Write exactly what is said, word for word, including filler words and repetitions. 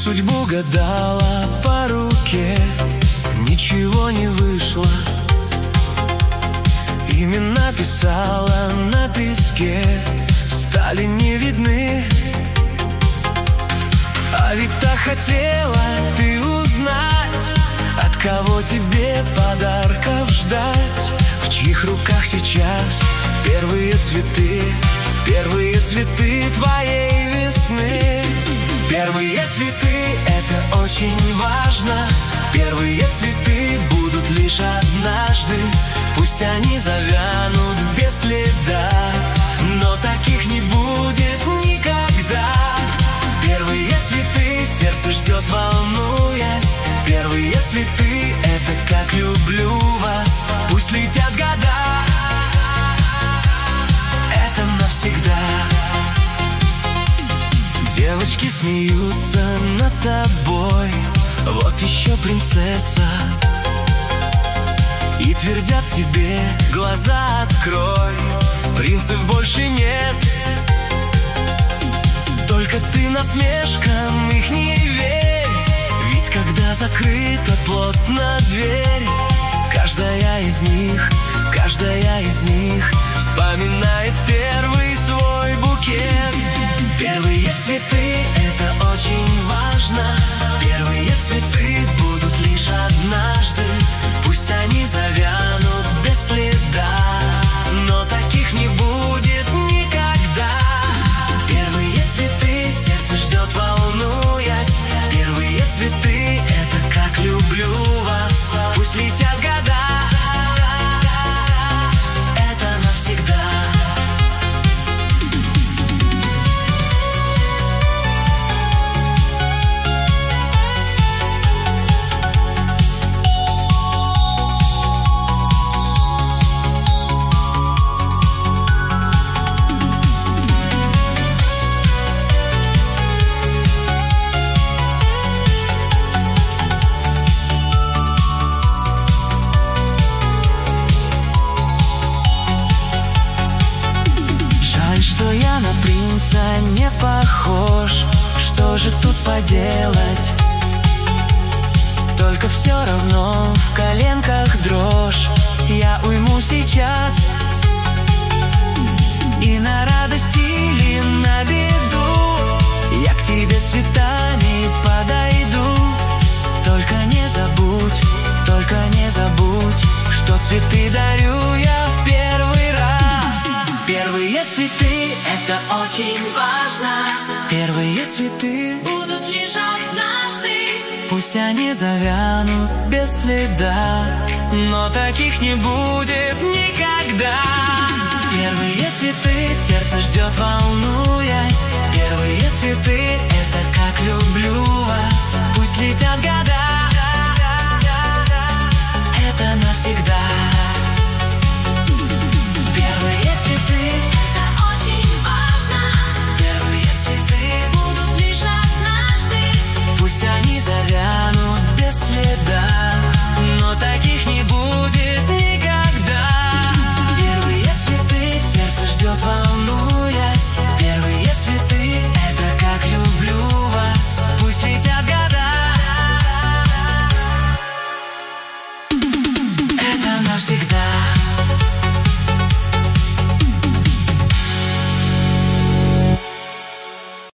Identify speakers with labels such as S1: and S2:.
S1: судьбу гадала по руке, ничего не вышло. Имена писала на песке, стали не видны. А ведь так хотела ты узнать, от кого тебе подарков ждать. В чьих руках сейчас первые цветы, первые цветы твоей весны. Первые цветы — это очень важно. Первые цветы будут лишь однажды. Пусть они завянут без следа, но таких не будет никогда. Первые цветы сердце ждет, волнуясь. Первые цветы — это как люблю вас. Пусть летят года, это навсегда. Девочки смеются над тобой, вот еще принцесса. И твердят тебе: глаза открой, принцев больше нет. Только ты насмешкам их не верь, ведь когда закрыта плотно дверь, каждая из них, каждая из них вспоминает первый свой букет. Первые цветы — это очень важно. Первые цветы будут лишь однажды. Пусть они завянут без следа, но таких не будет никогда. Первые цветы сердце ждет, волнуясь. Первые цветы — это как люблю вас. Пусть летят года, это навсегда. Что я на принца не похож, что же тут поделать? Только все равно в коленках дрожь. Я уйму сейчас и на радость или на беду я к тебе с цветами подойду. Только не забудь, только не забудь, что цветы дарю я в первый раз. Первые цветы — это очень важно. Первые цветы
S2: будут лишь однажды.
S1: пусть они завянут без следа, но таких не будет никогда. Первые цветы сердце ждет, волнуясь. Первые цветы — это как любовь.